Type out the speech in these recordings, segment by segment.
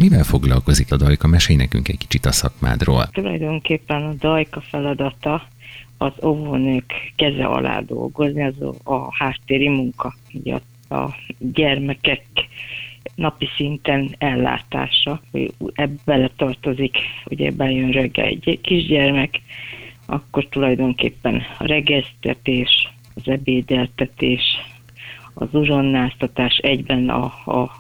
Mivel foglalkozik a Dajka? Mesélj nekünk egy kicsit a szakmádról. Tulajdonképpen a Dajka feladata az óvónők keze alá dolgozni, az a háttéri munka, ugye a gyermekek napi szinten ellátása. Ebbe bele tartozik, ugye bejön reggel egy kisgyermek, akkor tulajdonképpen a regesztetés, az ebédeltetés, az uzsonnáztatás, egyben a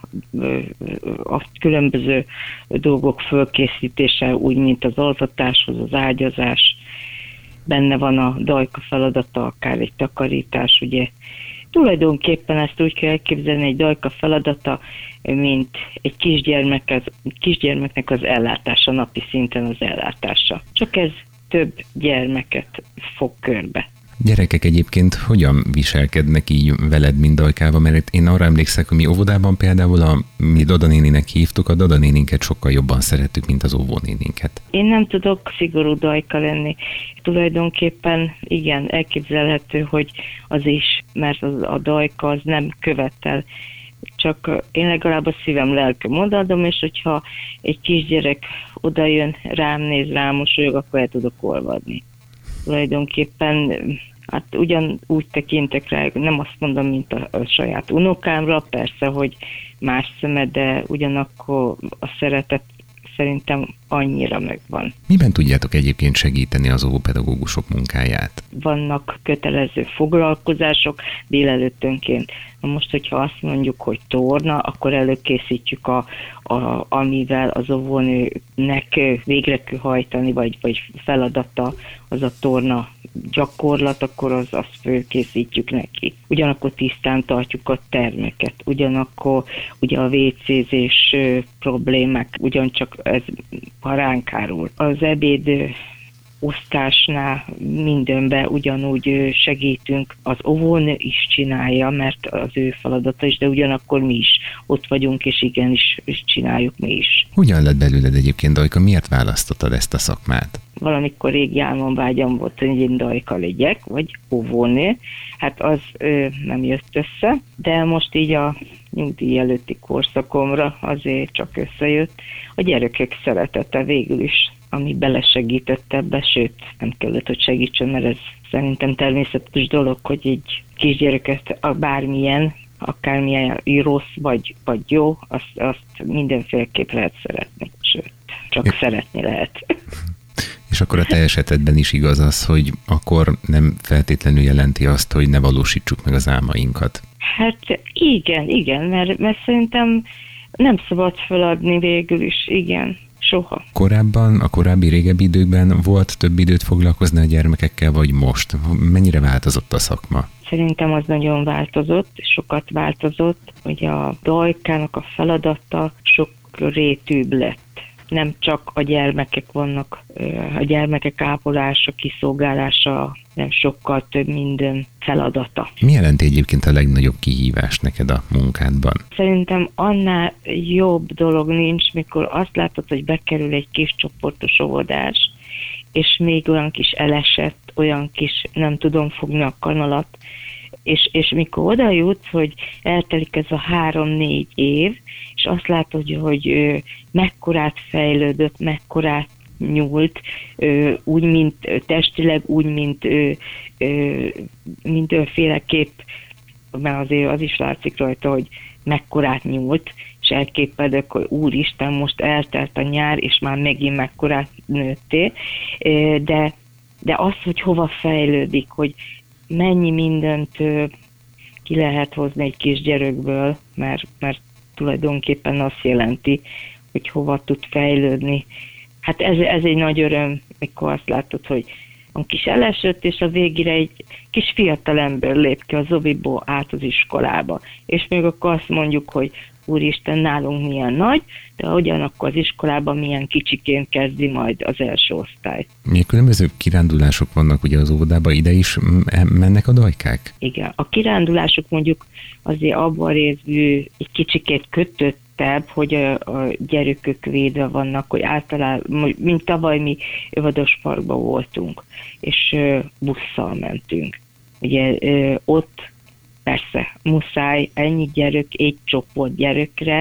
különböző dolgok fölkészítése, úgy, mint az altatáshoz, az ágyazás, benne van a Dajka feladata, akár egy takarítás, ugye. Tulajdonképpen ezt úgy kell elképzelni, egy Dajka feladata, mint egy kisgyermeknek az ellátása, napi szinten az ellátása. Csak ez több gyermeket fog körbe. Gyerekek egyébként hogyan viselkednek így veled, mint Dajkával? Mert én arra emlékszek, hogy mi óvodában például mi Dadanéninek hívtuk, a Dadanéninket sokkal jobban szerettük, mint az óvónéninket. Én nem tudok szigorú Dajka lenni. Tulajdonképpen igen, elképzelhető, hogy az is, mert a Dajka az nem követel. Csak én legalább a szívem, lelkem odaadom, és hogyha egy kisgyerek odajön, rám néz, rám mosolyog, akkor el tudok olvadni. Tulajdonképpen hát ugyanúgy tekintek rá, nem azt mondom, mint a saját unokámra, persze, hogy más szeme, de ugyanakkor a szeretet szerintem annyira megvan. Miben tudjátok egyébként segíteni az óvópedagógusok munkáját? Vannak kötelező foglalkozások délelőttönként. Na most, hogyha azt mondjuk, hogy torna, akkor előkészítjük amivel az óvónőnek végre kell hajtani, vagy feladata az a torna gyakorlat, akkor azt fölkészítjük neki. Ugyanakkor tisztán tartjuk a termeket, ugyanakkor ugye a WC-zés problémák, ugyancsak ez ha ránk árul. Az ebéd osztásnál mindenben ugyanúgy segítünk. Az óvónő is csinálja, mert az ő feladata is, de ugyanakkor mi is ott vagyunk, és igenis csináljuk mi is. Hogyan lett belőled egyébként, Dajka? Miért választottad ezt a szakmát? Valamikor régi álmomvágyam volt, hogy én Dajka legyek, vagy óvónő. Hát az nem jött össze, de most így a nyugdíj előtti korszakomra azért csak összejött. A gyerekek szeretete végül is, ami belesegített ebbe, sőt, nem kellett, hogy segítsen, mert ez szerintem természetes dolog, hogy egy kisgyereket bármilyen, akármilyen rossz vagy jó, azt mindenféleképp lehet szeretni, sőt, csak szeretni lehet. És akkor a te esetedben is igaz az, hogy akkor nem feltétlenül jelenti azt, hogy ne valósítsuk meg az álmainkat. Hát igen, mert szerintem nem szabad feladni végül is, igen. Soha. Korábban, a korábbi régebbi időkben volt több időt foglalkozni a gyermekekkel, vagy most? Mennyire változott a szakma? Szerintem az nagyon változott, sokat változott, hogy a Dajkának a feladata sok rétűbb lett. Nem csak a gyermekek vannak, a gyermekek ápolása, kiszolgálása, nem sokkal több minden feladata. Mi jelenti egyébként a legnagyobb kihívás neked a munkádban? Szerintem annál jobb dolog nincs, mikor azt látod, hogy bekerül egy kis csoportos óvodás, és még olyan kis elesett, olyan kis nem tudom fogni a kanalat, és mikor oda jutsz, hogy eltelik ez a 3-4 év, és azt látod, hogy mekkorát fejlődött, mekkorát nyúlt, úgy, mint testileg, úgy, mint mindenféleképp, mert azért az is látszik rajta, hogy mekkorát nyúlt, és elképedek, hogy úristen, most eltelt a nyár, és már megint mekkorát nőttél, de az, hogy hova fejlődik, hogy mennyi mindent ki lehet hozni egy kisgyerekből, mert tulajdonképpen azt jelenti, hogy hova tud fejlődni. Hát ez egy nagy öröm, mikor azt látod, hogy a kis elesett, és a végére egy kis fiatalember lép ki az oviból át az iskolába. És még akkor azt mondjuk, hogy úristen, nálunk milyen nagy, de ugyanakkor az iskolában milyen kicsiként kezdi majd az első osztályt. Milyen különböző kirándulások vannak ugye az óvodában, ide is mennek a dajkák? Igen, a kirándulások mondjuk azért abban részből egy kicsikét kötöttebb, hogy a gyerekök védve vannak, hogy általában, mint tavaly mi Vadosparkban voltunk, és busszal mentünk. Ugye ott persze muszáj ennyi gyerek, egy csoport gyerekre,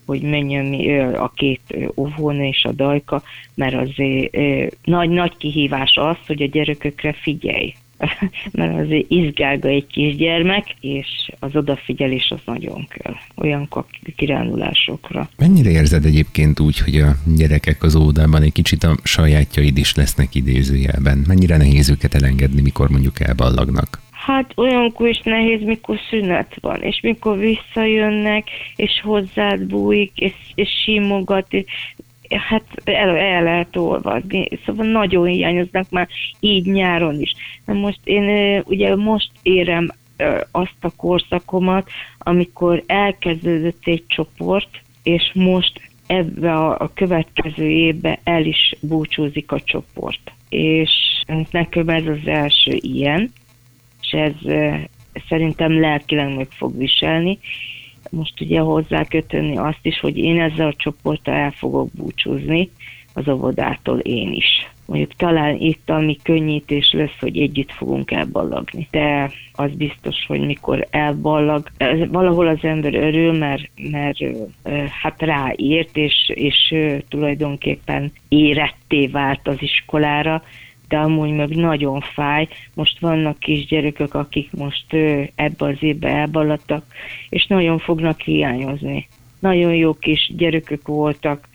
hogy menjen a két óvónő és a Dajka, mert azért nagy kihívás az, hogy a gyerekekre figyelj. Mert azért izgálga egy kisgyermek, és az odafigyelés az nagyon kell, olyan kirándulásokra. Mennyire érzed egyébként úgy, hogy a gyerekek az óvodában egy kicsit a sajátjaid is lesznek idézőjelben? Mennyire nehéz őket elengedni, mikor mondjuk elballagnak? Hát olyankor is nehéz, mikor szünet van, és mikor visszajönnek, és hozzád bújik, és simogat, hát el lehet olvadni, szóval nagyon hiányoznak már így nyáron is. Na most én ugye most érem azt a korszakomat, amikor elkezdődött egy csoport, és most ebbe a következő évben el is búcsúzik a csoport. És nekem ez az első ilyen, és ez szerintem lelkileg meg fog viselni. Most ugye hozzá kötni azt is, hogy én ezzel a csoporttal el fogok búcsúzni az óvodától én is. Mondjuk talán itt ami könnyítés lesz, hogy együtt fogunk elballagni. De az biztos, hogy mikor elballag, valahol az ember örül, mert hát ráért, és tulajdonképpen éretté vált az iskolára, de amúgy meg nagyon fáj. Most vannak kisgyerekek, akik most ebbe az évbe elballadtak, és nagyon fognak hiányozni. Nagyon jó kis gyerekek voltak,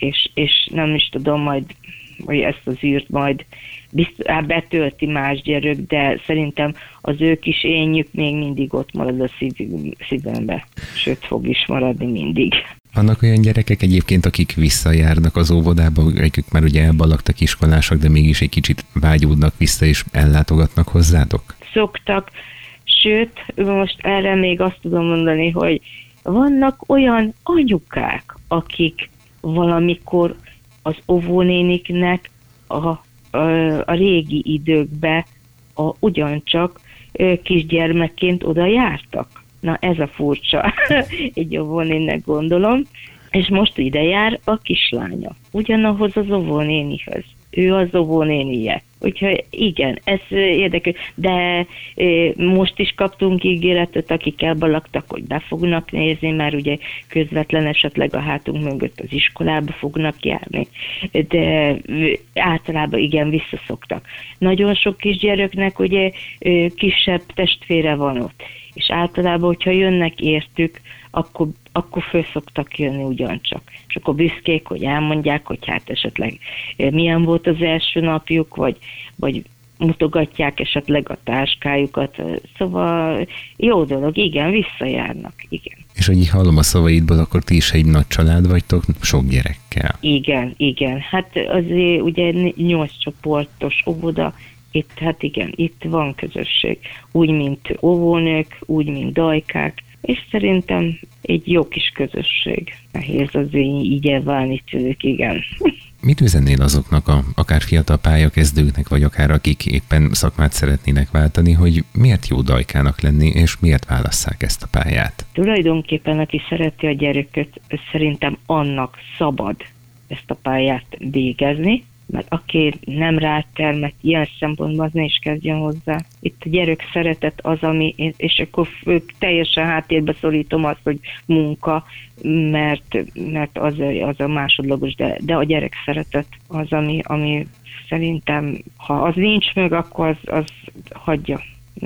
és nem is tudom majd, hogy ezt az űrt majd betölti más gyerek, de szerintem az ő kis énjük még mindig ott marad a szívembe, sőt fog is maradni mindig. Vannak olyan gyerekek egyébként, akik visszajárnak az óvodába, akik már ugye elballagtak iskolások, de mégis egy kicsit vágyódnak vissza és ellátogatnak hozzátok? Szoktak, sőt, most erre még azt tudom mondani, hogy vannak olyan anyukák, akik valamikor az óvónéniknek a régi időkbe ugyancsak kisgyermekként oda jártak. Na ez a furcsa, egy óvónénnek gondolom, és most ide jár a kislánya, ugyanahoz az óvónénihez. Ő az óvónénije. Úgyhogy igen, ez érdekes, de most is kaptunk ígéretet, akik elballagtak, hogy be fognak nézni, mert ugye közvetlen esetleg a hátunk mögött az iskolába fognak járni, de általában igen, visszaszoktak. Nagyon sok kisgyereknek ugye kisebb testvére van ott, és általában, hogyha jönnek értük, akkor föl szoktak jönni ugyancsak. És akkor büszkék, hogy elmondják, hogy hát esetleg milyen volt az első napjuk, vagy mutogatják esetleg a táskájukat. Szóval jó dolog, igen, visszajárnak, igen. És hogy így hallom a szavaidból, akkor ti is egy nagy család vagytok, sok gyerekkel. Igen. Hát azért ugye 8 csoportos óvoda, hát igen, itt van közösség. Úgy, mint óvónők, úgy, mint dajkák, és szerintem egy jó kis közösség. Nehéz azért így elválni tőlük, igen. Mit üzennél azoknak, akár fiatal pályakezdőknek, vagy akár akik éppen szakmát szeretnének váltani, hogy miért jó dajkának lenni, és miért válasszák ezt a pályát? Tulajdonképpen, aki szereti a gyereket, szerintem annak szabad ezt a pályát végezni, mert aki nem rátermet ilyen szempontból, az ne is kezdjen hozzá. Itt a gyerek szeretet az, ami, és akkor teljesen háttérbe szorítom azt, hogy munka, mert az a másodlagos, de a gyerek szeretet az, ami szerintem, ha az nincs meg, akkor az hagyja.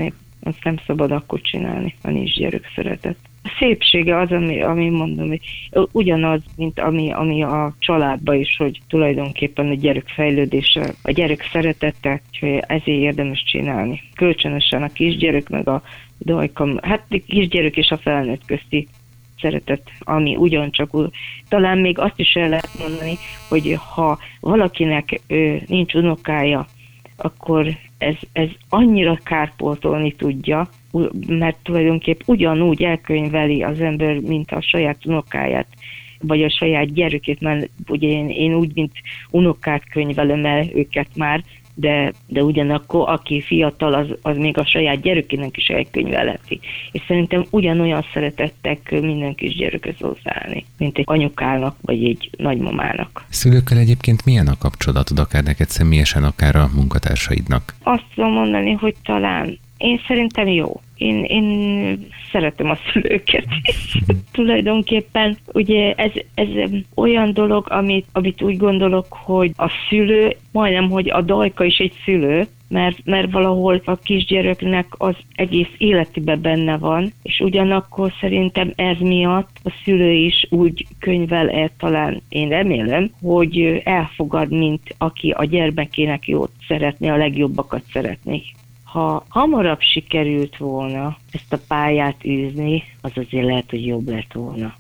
Azt nem szabad akkor csinálni, ha nincs gyerek szeretet. A szépsége az, ami mondom, hogy ugyanaz, mint ami a családban is, hogy tulajdonképpen a gyerek fejlődése, a gyerek szeretete, hogy ezért érdemes csinálni. Kölcsönösen a kisgyerek, meg a dajka, hát a kisgyerek és a felnőtt közti szeretet, ami ugyancsak, talán még azt is el lehet mondani, hogy ha valakinek nincs unokája, akkor ez annyira kárpótolni tudja, mert tulajdonképp ugyanúgy elkönyveli az ember, mint a saját unokáját, vagy a saját gyerekét, mert ugye én úgy, mint unokát könyvelem el őket már, de ugyanakkor aki fiatal, az még a saját gyerekének is elkönyvelheti. És szerintem ugyanolyan szeretettel kell minden kis gyerekhez hozzáállni, mint egy anyukának, vagy egy nagymamának. Szülőkkel egyébként milyen a kapcsolatod, akár neked személyesen, akár a munkatársaidnak? Azt tudom mondani, hogy talán Én szerintem jó. Én szeretem a szülőket. Tulajdonképpen ugye ez olyan dolog, amit úgy gondolok, hogy a szülő, majdnem, hogy a dajka is egy szülő, mert valahol a kisgyeröknek az egész életében benne van, és ugyanakkor szerintem ez miatt a szülő is úgy könyvel el, talán én remélem, hogy elfogad, mint aki a gyermekének jót szeretné, a legjobbakat szeretné. Ha hamarabb sikerült volna ezt a pályát űzni, az azért lehet, hogy jobb lett volna,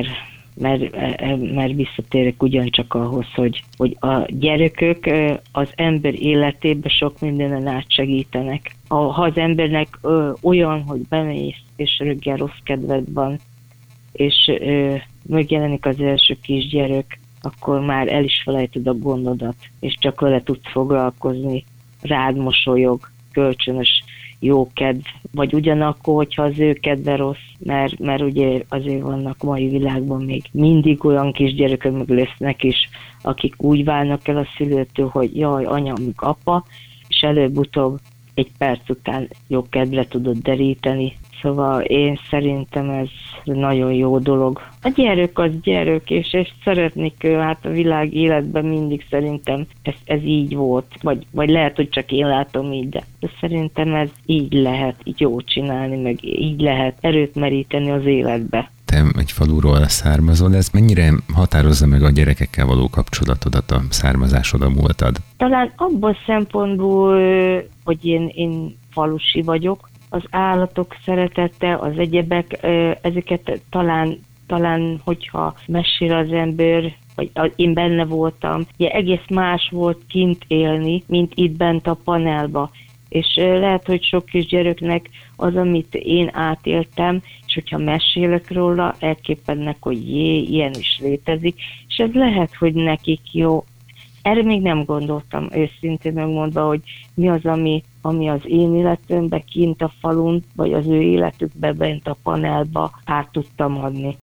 mert visszatérek ugyancsak ahhoz, hogy a gyerekek az ember életében sok mindenen átsegítenek. Ha az embernek olyan, hogy bemész, és röggel rossz kedved van, és megjelenik az első kisgyerek, akkor már el is felejted a gondodat, és csak vele tudsz foglalkozni, rád mosolyog, kölcsönös jókedv, vagy ugyanakkor, hogyha az ő kedve rossz, mert ugye azért vannak mai világban még mindig olyan kisgyerekek meg lesznek is, akik úgy válnak el a szülőtől, hogy jaj, anya, meg apa, és előbb-utóbb egy perc után jókedvre tudod deríteni. Szóval én szerintem ez nagyon jó dolog. A gyerek az gyerek, és szeretnék, hát a világ életben mindig szerintem ez így volt. Vagy lehet, hogy csak én látom így, de szerintem ez így lehet jó csinálni, meg így lehet erőt meríteni az életbe. Te egy faluról származol, ez mennyire határozza meg a gyerekekkel való kapcsolatodat, a származásod, a múltad? Talán abban szempontból, hogy én falusi vagyok, az állatok szeretete, az egyebek, ezeket talán hogyha mesél az ember, vagy én benne voltam, ugye egész más volt kint élni, mint itt bent a panelba. És lehet, hogy sok kisgyereknek az, amit én átéltem, és hogyha mesélek róla, elképednek, hogy ilyen is létezik, és ez lehet, hogy nekik jó. Erre még nem gondoltam, őszintén megmondva, hogy mi az, ami az én életemben kint a falun, vagy az ő életükben bent a panelba át tudtam adni.